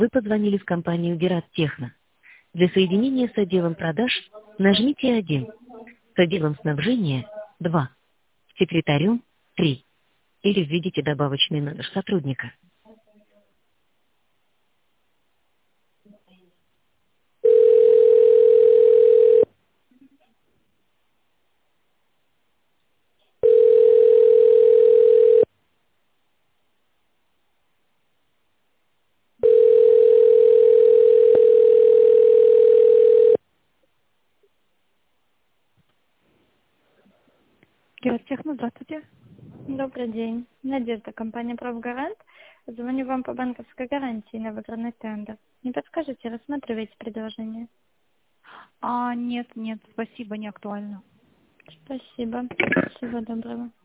Вы позвонили в компанию Герат Техно. Для соединения с отделом продаж нажмите 1, с отделом снабжения 2, с секретарем 3 или введите добавочный номер сотрудника. Герат-Техно, здравствуйте. Добрый день. Надежда, компания «Профгарант». Звоню вам по банковской гарантии на выигранный тендер. Не подскажете, рассматриваете предложение? Нет, спасибо, не актуально. Спасибо. Всего доброго.